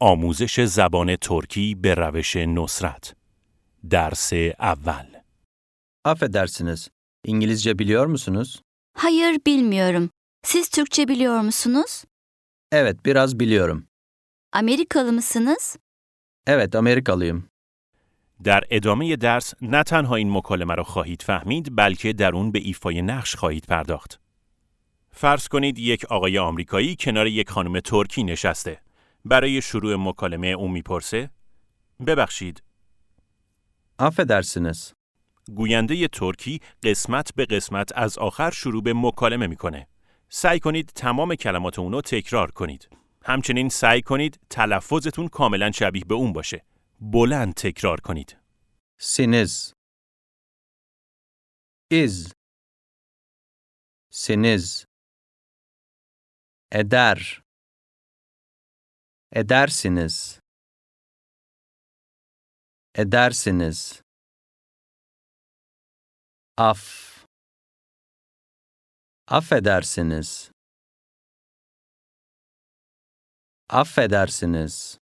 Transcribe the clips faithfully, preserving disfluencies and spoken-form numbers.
آموزش زبان ترکی به روش نصرت. درس اول. Affedersiniz, İngilizce biliyor musunuz? Hayır, bilmiyorum. Siz Türkçe biliyor musunuz? Evet, biraz biliyorum. Amerikalı mısınız? Evet, Amerikalıyım. در ادامه درس نه تنها این مکالمه را خواهید فهمید بلکه در اون به ایفای نقش خواهید پرداخت. فرض کنید یک آقای آمریکایی کنار یک خانم ترکی نشسته. برای شروع مکالمه اون میپرسه ببخشید. Affedersiniz. گوینده ترکی قسمت به قسمت از آخر شروع به مکالمه میکنه. سعی کنید تمام کلمات اونو تکرار کنید. همچنین سعی کنید تلفظتون کاملا شبیه به اون باشه. بلند تکرار کنید. Siniz. İz. Siniz. Eder. Edersiniz. Edersiniz. Af. Affedersiniz. Affedersiniz.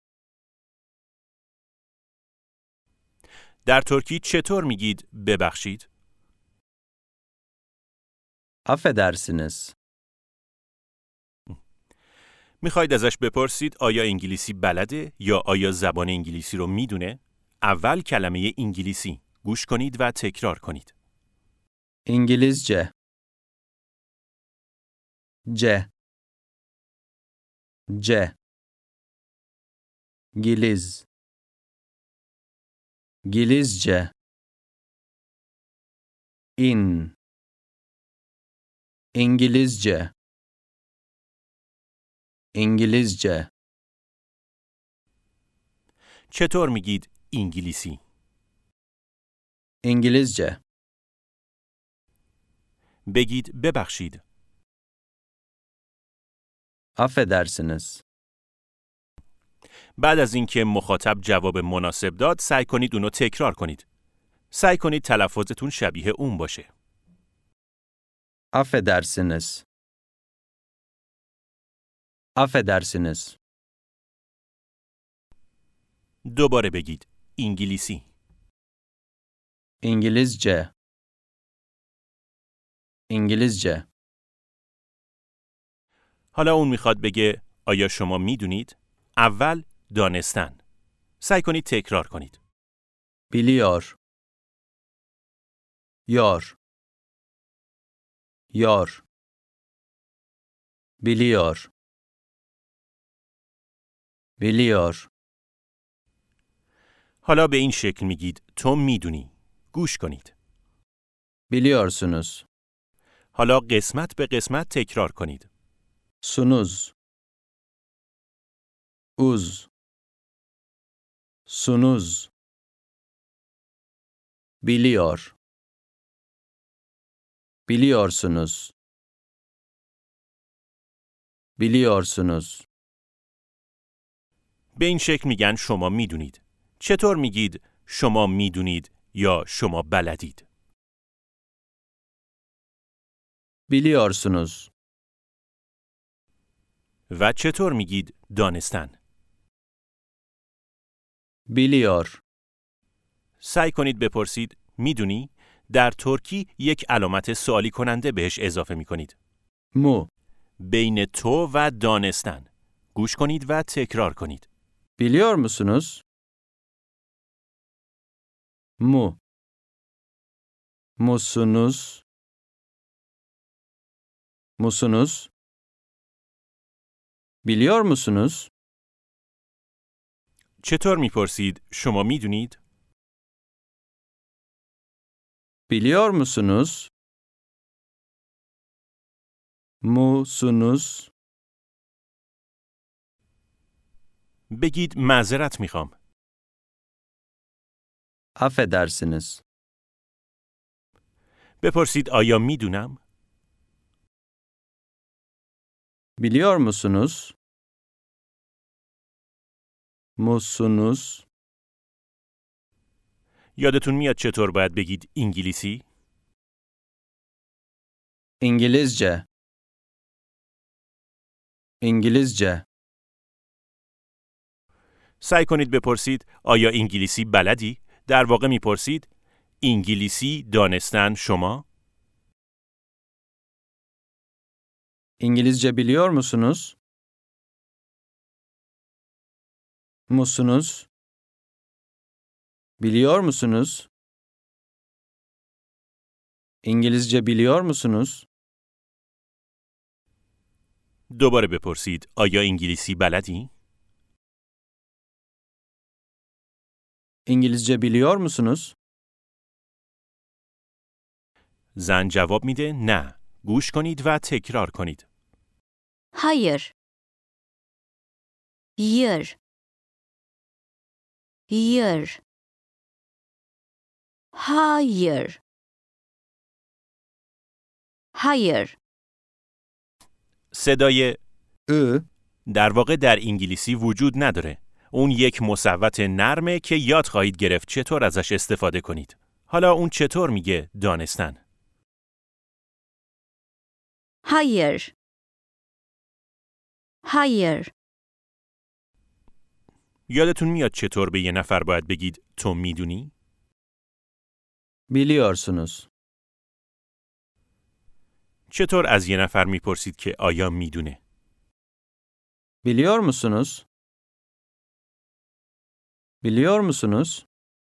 در ترکی چطور میگید ببخشید؟ Affedersiniz. میخواید ازش بپرسید آیا انگلیسی بلده یا آیا زبان انگلیسی رو میدونه؟ اول کلمه انگلیسی گوش کنید و تکرار کنید. İngilizce. C. C. Giliz. Gilizce. İn. İngilizce. İngilizce. چطور میگید انگلیسی؟ İngilizce. بگید ببخشید. Affedersiniz. بعد از اینکه مخاطب جواب مناسب داد سعی کنید اونو تکرار کنید. سعی کنید تلفظتون شبیه اون باشه. Affedersiniz. Affedersiniz. دوباره بگید انگلیسی. İngilizce. İngilizce. حالا اون میخواد بگه آیا شما میدونید؟ اول دانستن. سعی کنید تکرار کنید. Biliyor. Yor. Yor. Biliyor. Biliyor. حالا به این شکل میگید تو میدونی. گوش کنید. Biliyorsunuz. حالا قسمت به قسمت تکرار کنید. Sunuz. Uz. Sunuz. Biliyor. Biliyorsunuz. Biliyorsunuz. به این شکل میگن شما میدونید. چطور میگید شما میدونید یا شما بلدید؟ Biliyorsunuz. و چطور میگید دانستن؟ Biliyor. سعی کنید بپرسید میدونی؟ در ترکی یک علامت سوالی کننده بهش اضافه میکنید. Mu. بین تو و دانستن. گوش کنید و تکرار کنید. Biliyor musunuz? Mu. Musunuz? Musunuz? Biliyor musunuz? چطور میپرسید شما میدونید؟ Biliyor musunuz? Musunuz? بگید معذرت میخوام. Affedersiniz. بپرسید آیا میدونم؟ Biliyor musunuz? Musunuz? یادتون میاد چطور باید بگید انگلیسی؟ İngilizce. İngilizce. سعی کنید بپرسید آیا انگلیسی بلدی؟ در واقع میپرسید انگلیسی دانستن شما؟ İngilizce biliyor musunuz? Musunuz? Biliyor musunuz? İngilizce biliyor musunuz? دوباره بپرسید آیا انگلیسی بلدی؟ İngilizce biliyor musunuz? زن جواب میده نه. گوش کنید و تکرار کنید. Hayır. Hayır. Hayır. Hayır. Hayır. صدای I, در واقع در انگلیسی وجود نداره. اون یک مصوت نرمه که یاد خواهید گرفت چطور ازش استفاده کنید. حالا اون چطور میگه دانستن؟ Hayır. Hayır. یادتون میاد چطور به یه نفر باید بگید تو میدونی؟ biliyorsunuz. چطور از یه نفر میپرسید که آیا میدونه؟ Biliyor musunuz? Biliyor musunuz?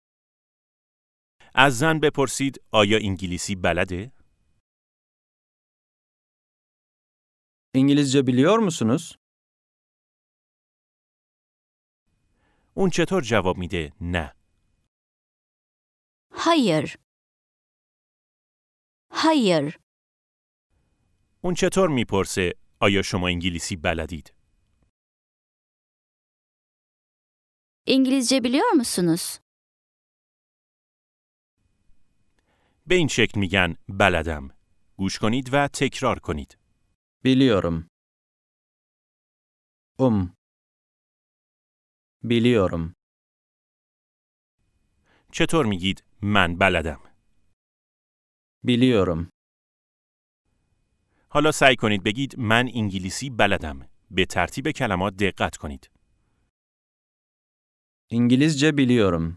از زن بپرسید آیا انگلیسی بلده؟ İngilizce biliyor musunuz? اون چطور جواب میده نه؟ Hayır. Hayır. اون چطور میپرسه آیا شما انگلیسی بلدید؟ İngilizce biliyor musunuz? به این شکل میگن بلدم. گوش کنید و تکرار کنید. Biliyorum. Um. Biliyorum. چطور میگید من بلدم؟ Biliyorum. حالا سعی کنید بگید من انگلیسی بلدم. به ترتیب کلمات دقت کنید. İngilizce biliyorum.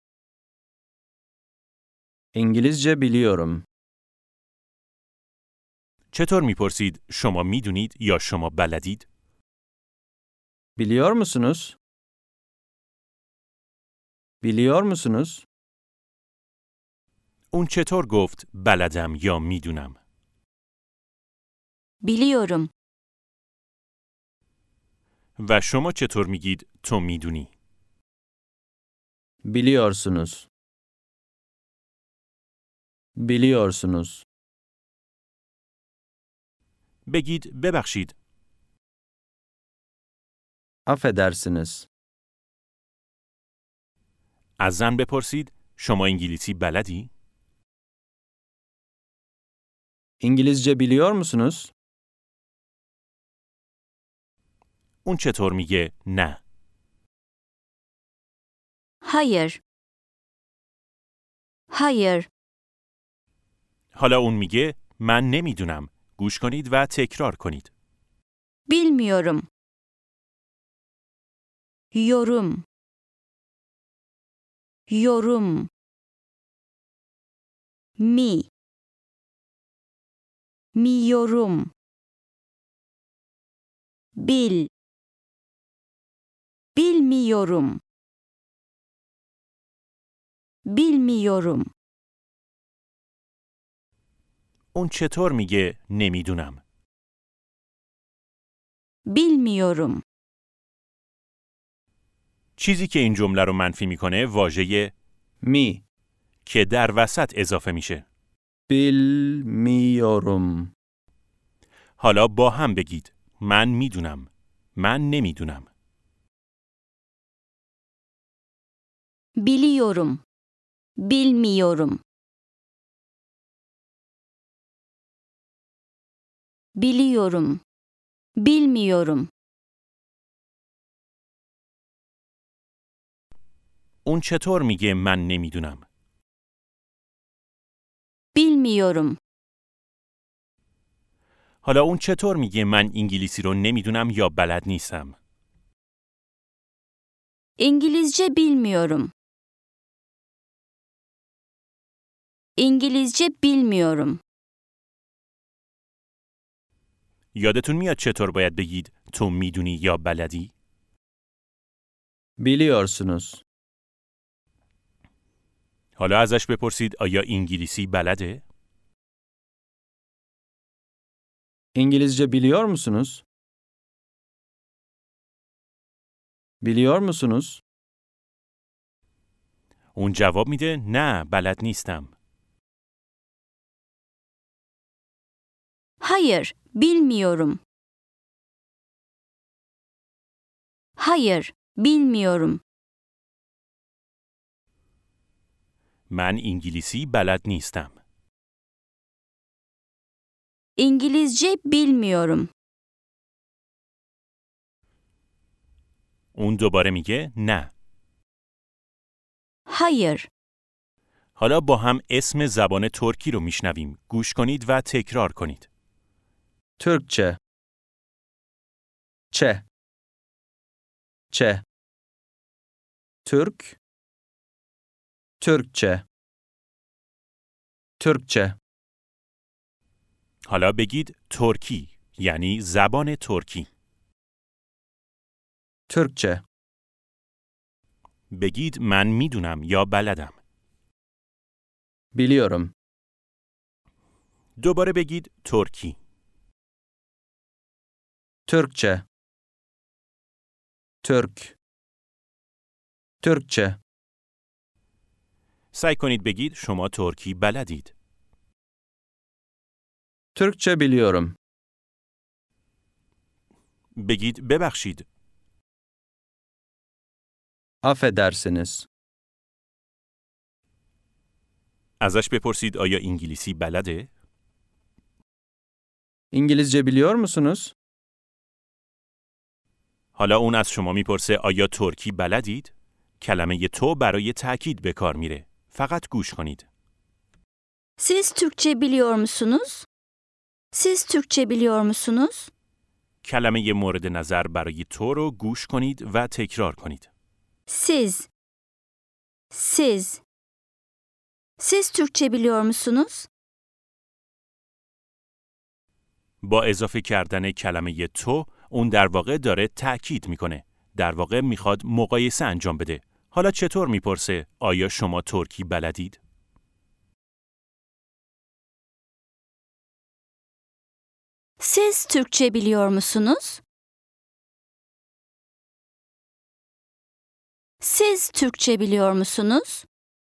İngilizce biliyorum. چطور میپرسید شما میدونید یا شما بلدید؟ Biliyor musunuz? Biliyor musunuz? اون چطور گفت بلدم یا میدونم؟ Biliyorum. و شما چطور میگید تو میدونی؟ Biliyorsunuz. Biliyorsunuz. بگید ببخشید. Affedersiniz. از زن بپرسید شما انگلیسی بلدی؟ İngilizce biliyor musunuz? اون چطور میگه نه؟ Hayır. Hayır. حالا اون میگه من نمیدونم. گوش کنید و تکرار کنید. Bilmiyorum. Yorum. Yorum. Mi. Miyorum. Bil. Bilmiyorum. Bilmiyorum. اون چطور میگه نمیدونم؟ Bilmiyorum. چیزی که این جمله رو منفی میکنه واژه Mi. که در وسط اضافه میشه. Bilmiyorum. حالا با هم بگید من میدونم. من نمیدونم. Biliyorum. Bilmiyorum. Biliyorum. Bilmiyorum. اون چطور میگه من نمیدونم؟ Bilmiyorum. حالا اون چطور میگه من انگلیسی رو نمیدونم یا بلد نیستم؟ İngilizce bilmiyorum. İngilizce bilmiyorum. یادتون میاد چطور باید بگید تو میدونی یا بلدی؟ Biliyorsunuz. حالا ازش بپرسید آیا انگلیسی بلده؟ İngilizce biliyor musunuz? Biliyor musunuz? اون جواب میده نه بلد نیستم. Hayır, bilmiyorum. Hayır, bilmiyorum. من انگلیسی بلد نیستم. İngilizce bilmiyorum. اون دوباره میگه نه. Hayır, حالا با هم اسم زبان ترکی رو میشنویم. گوش کنید و تکرار کنید. Türkçe. Çe. Çe. Türk. Türkçe. Türkçe. حالا بگید ترکی یعنی زبان ترکی. Türkçe. بگید من میدونم یا بلدم. Biliyorum. دوباره بگید ترکی. Türkçe. Türk. Türkçe. سعی کنید بگید شما ترکی بلدید. Türkçe biliyorum. بگید ببخشید. Affedersiniz. ازش بپرسید آیا انگلیسی بلده؟ İngilizce biliyor musunuz? حالا اون از شما میپرسه آیا ترکی بلدید؟ کلمه تو برای تأکید به کار میره. فقط گوش کنید. siz Türkçe biliyor musunuz? Siz Türkçe biliyor musunuz? کلمه مورد نظر برای تو رو گوش کنید و تکرار کنید. Siz. Siz. Siz Türkçe biliyor musunuz? با اضافه کردن کلمه تو، اون در واقع داره تأکید میکنه. در واقع میخواد مقایسه انجام بده. حالا چطور میپرسه آیا شما ترکی بلدید؟ Siz Türkçe biliyor musunuz? Siz Türkçe biliyor musunuz?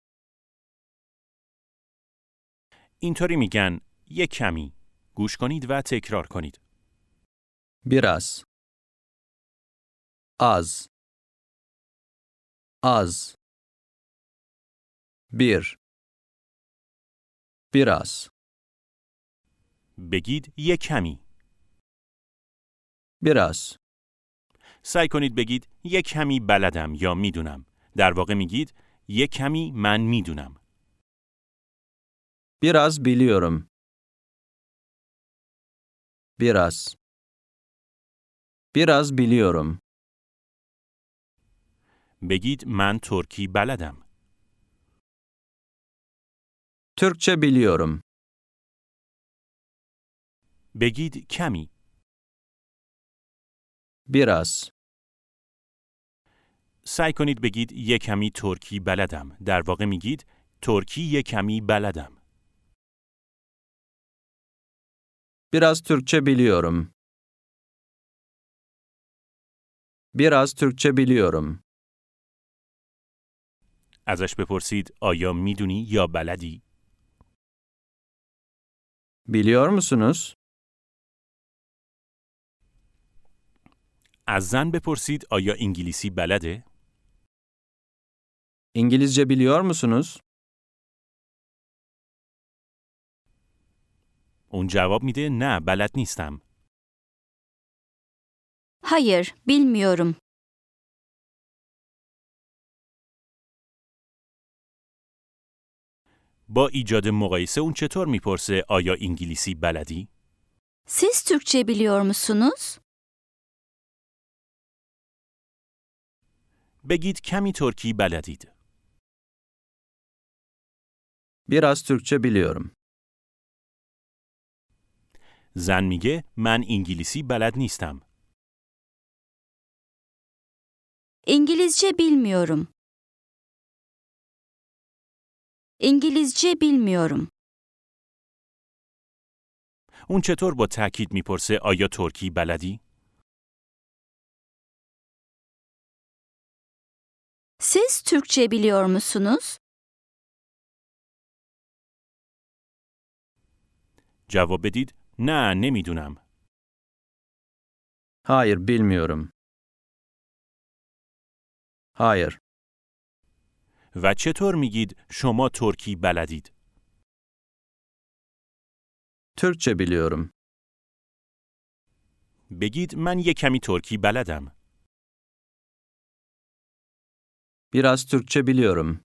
اینطوری میگن یک کمی. گوش کنید و تکرار کنید. Biraz. Az. Az. Bir. Biraz. بگید یک کمی. Biraz. سعی کنید بگید یک کمی بلدم یا میدونم. در واقع میگید یک کمی من میدونم. Biraz biliyorum. Biraz. Biraz biliyorum. بگید من ترکی بلدم. Türkçe biliyorum. بگید کمی. Biraz. سعی کنید بگید یک کمی ترکی بلدم. در واقع میگید ترکی یک کمی بلدم. Biraz Türkçe biliyorum. Biraz Türkçe biliyorum. ازش بپرسید آیا میدونی یا بلدی؟ Biliyor musunuz? از زن بپرسید آیا انگلیسی بلده؟ İngilizce biliyor musunuz? اون جواب میده نه بلد نیستم. Hayır, bilmiyorum. با ایجاد مقایسه اون چطور میپرسه آیا انگلیسی بلدی؟ Siz Türkçe biliyor musunuz? بگید کمی ترکی بلدید. Biraz Türkçe biliyorum. زن میگه من انگلیسی بلد نیستم. İngilizce bilmiyorum. İngilizce bilmiyorum. اون چطور با تأکید میپرسه آیا ترکی بلدی؟ Siz Türkçe biliyor musunuz? جواب بدید نه نمیدونم. Hayır, bilmiyorum. Hayır. و چطور میگید شما ترکی بلدید؟ Türkçe biliyorum. بگید من یک کمی ترکی بلدم. Biraz Türkçe biliyorum.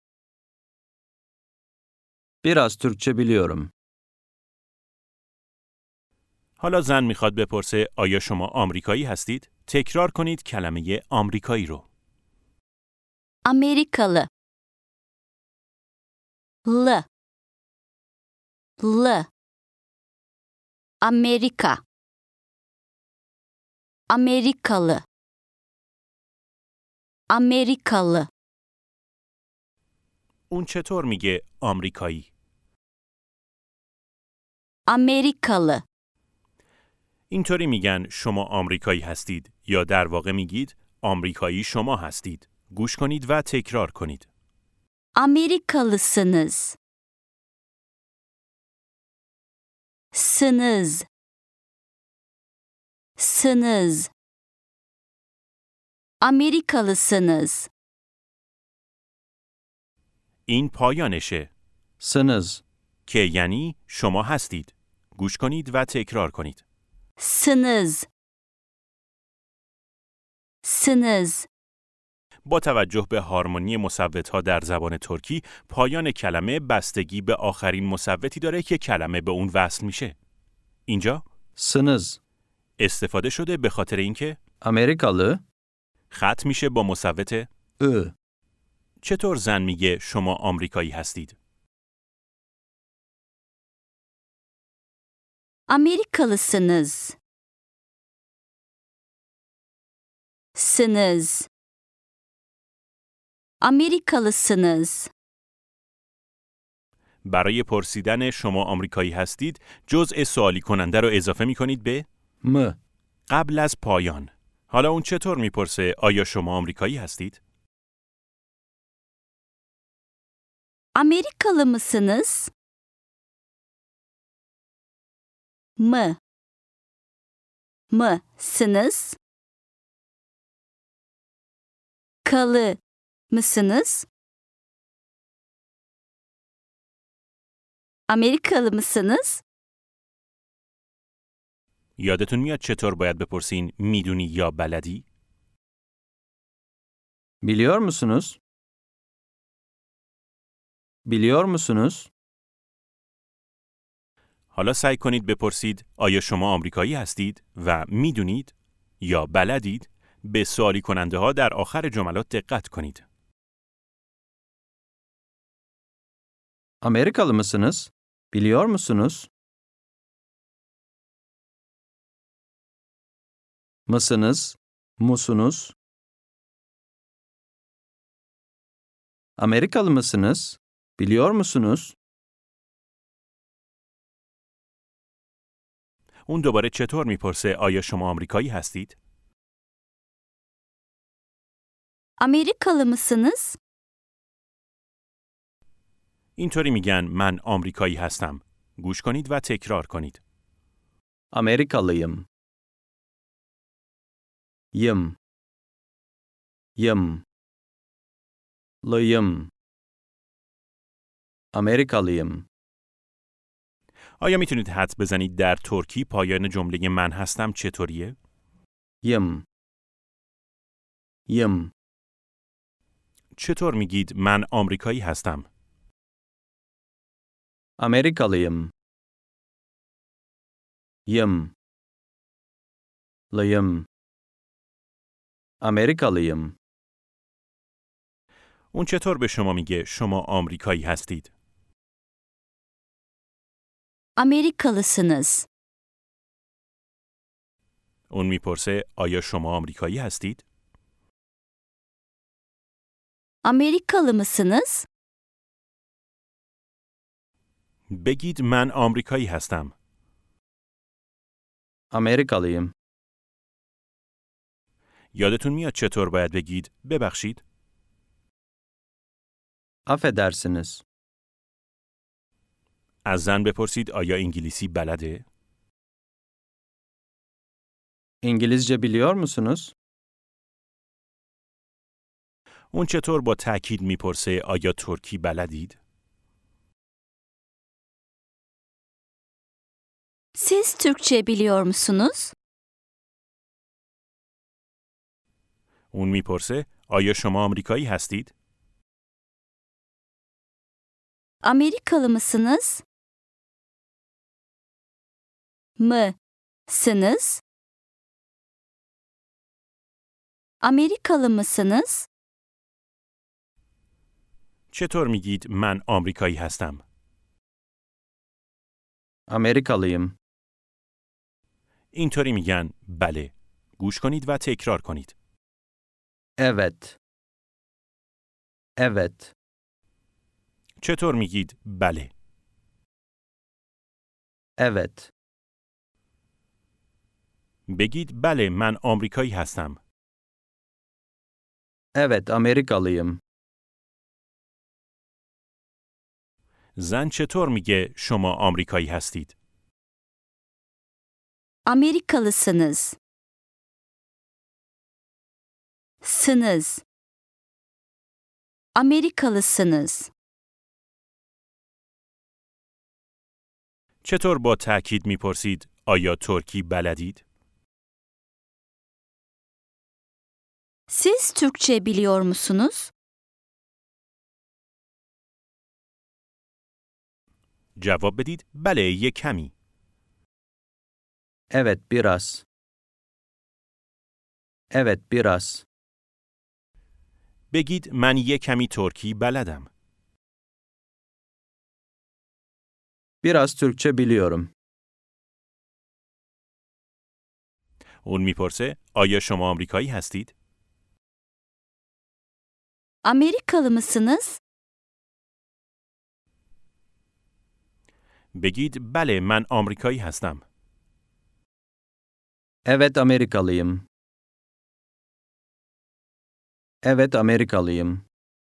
Biraz Türkçe biliyorum. حالا زن میخواد بپرسه آیا شما آمریکایی هستید؟ تکرار کنید کلمه آمریکایی رو. Amerikalı. L. L. Amerika. Amerikalı. Amerikalı. اون چطور میگه آمریکایی؟ Amerikalı. اینطوری میگن شما آمریکایی هستید یا در واقع میگید آمریکایی شما هستید. گوش کنید و تکرار کنید. Amerikalısınız. Sınız. Sınız. Amerikalısınız. این پایانشه Sınız. که یعنی شما هستید. گوش کنید و تکرار کنید. Sınız. Sınız. با توجه به هارمونی مصوت‌ها در زبان ترکی، پایان کلمه بستگی به آخرین مصوتی داره که کلمه به اون وصل میشه. اینجا Sınız. استفاده شده به خاطر اینکه Amerikalı. ختم میشه با مصوت I. چطور زن میگه شما آمریکایی هستید؟ Amerikalısınız. Sınız. Amerikalısınız. برای پرسیدن شما آمریکایی هستید، جزء سوالی کننده رو اضافه میکنید به M. قبل از پایان. حالا اون چطور میپرسه آیا شما آمریکایی هستید؟ Amerikalı mısınız? Mı? Mısınız? Kalı mısınız? Amerikalı mısınız? یادتون میاد چطور باید بپرسین میدونی یا بلدی؟ Biliyor musunuz? Biliyor musunuz? حالا سعی کنید بپرسید آیا شما آمریکایی هستید و میدونید یا بلدید؟ به سوالی کننده ها در آخر جملات دقت کنید. Amerikalı mısınız? Biliyor musunuz? Mısınız? Musunuz? Amerikalı mısınız? Biliyor musunuz? اون دوباره چطور میپرسه آیا شما آمریکایی هستید؟ Amerikalı mısınız? اینطوری میگن من آمریکایی هستم. گوش کنید و تکرار کنید. Amerikalıyım. Yım. Yım. Lıyım. Amerikalıyım. آیا میتونید حدس بزنید در ترکی پایان جمله من هستم چطوریه؟ Yım. Yım. چطور میگید من آمریکایی هستم؟ Amerikalıyım. Yım. Lıyım. Amerikalıyım. اون چطور به شما میگه شما آمریکایی هستید؟ Amerikalısınız. اون میپرسه آیا شما آمریکایی هستید؟ Amerikalı mısınız? بگید من آمریکایی هستم. Amerikalıyım. یادتون میاد چطور باید بگید ببخشید؟ Affedersiniz. از زن بپرسید آیا انگلیسی بلده؟ İngilizce biliyor musunuz? اون چطور با تأکید میپرسه آیا ترکی بلدید؟ Siz Türkçe biliyor musunuz? اون میپرسه آیا شما آمریکایی هستید؟ Amerikalı mısınız? Mı? Sınız? Amerikalı mısınız? چطور میگید من آمریکایی هستم؟ Amerikalıyım. اینطوری میگن بله. گوش کنید و تکرار کنید. Evet. Evet. چطور میگید بله؟ Evet. بگید بله من آمریکایی هستم. Evet, Amerikalıyım. زن چطور میگه شما آمریکایی هستید؟ Amerikalısınız. Sınız. Amerikalısınız. چطور با تأکید میپرسید آیا ترکی بلدید؟ Siz Türkçe biliyor musunuz? جواب بدید بله یک کمی. Evet, biraz. Evet, biraz. بگید من یک کمی ترکی بلدم. Biraz Türkçe biliyorum. اون میپرسه آیا شما آمریکایی هستید؟ Amerikalı mısınız? بگید بله من آمریکایی هستم. Evet, Amerikalıyım. Evet, Amerikalıyım.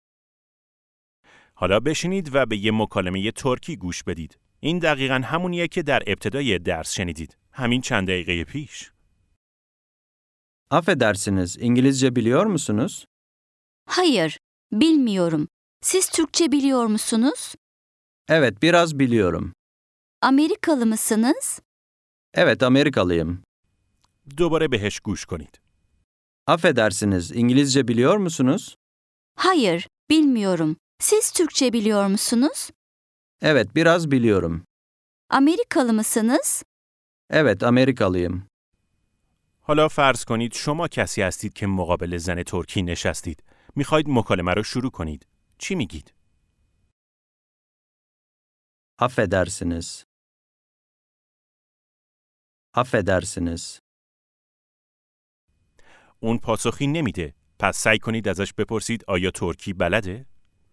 حالا بشینید و به یه مکالمه ترکی گوش بدید. این دقیقاً همونیه که در ابتدای درس شنیدید. همین چند دقیقه پیش. Affedersiniz, İngilizce biliyor musunuz? Hayır, bilmiyorum. Siz Türkçe biliyor musunuz? Evet, biraz biliyorum. Amerikalı mısınız? Evet, Amerikalıyım. دوباره بهش گوش کنید. Affedersiniz, İngilizce biliyor musunuz? Hayır, bilmiyorum. Siz Türkçe biliyor musunuz? Evet, biraz biliyorum. Amerikalı mısınız? Evet, Amerikalıyım. حالا فرض کنید شما کسی هستید که مقابل زن ترکی نشستید. میخواید مکالمه رو شروع کنید. چی میگید؟ Affedersiniz. Affedersiniz. اون پاسخی نمیده. پس سعی کنید ازش بپرسید آیا ترکی بلده؟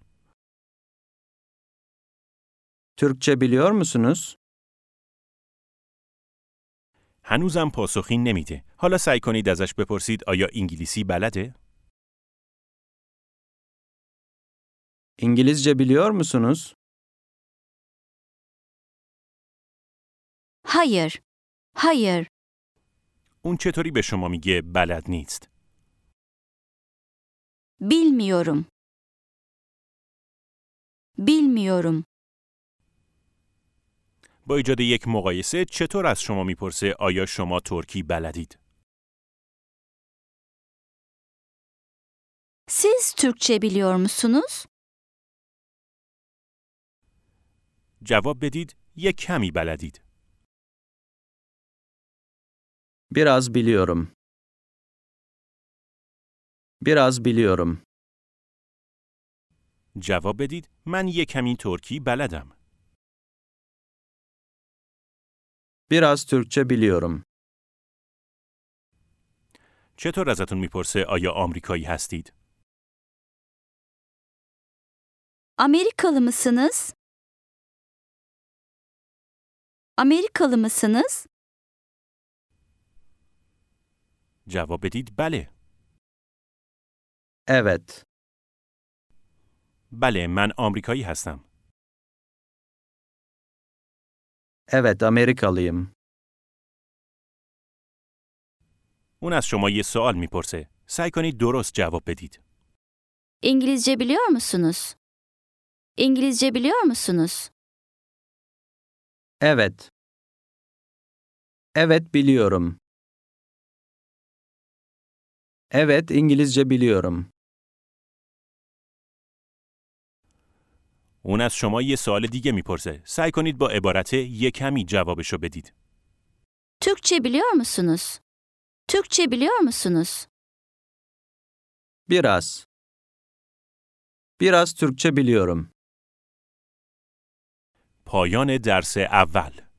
Türkçe biliyor musunuz? هنوزم پاسخی نمیده. حالا سعی کنید ازش بپرسید آیا انگلیسی بلده؟ İngilizce biliyor musunuz? Hayır, hayır. اون چطوری به شما میگه بلد نیست؟ Bilmiyorum. Bilmiyorum. با ایجاد یک مقایسه چطور از شما میپرسه آیا شما ترکی بلدید؟ Siz Türkçe biliyor musunuz? جواب بدید یک کمی بلدید. Biraz biliyorum. Biraz biliyorum. جواب بدید من یک کمی ترکی بلدم. Biraz Türkçe biliyorum. چطور ازتون میپرسه آیا آمریکایی هستید؟ Amerikalı mısınız? Amerikalı mısınız? جواب بدید بله. Evet. بله من آمریکایی هستم. Evet, Amerikalıyım. اون از شما یه سوال میپرسه. سعی کنید درست جواب بدید. İngilizce biliyor musunuz? İngilizce biliyor musunuz? Evet. Evet, biliyorum. Evet, İngilizce biliyorum. اون از شما یه سوال دیگه میپرسه. سعی کنید با عبارت یه کمی جوابشو بدید. Türkçe biliyor musunuz? Türkçe biliyor musunuz? Biraz. Biraz Türkçe biliyorum. پایان درس اول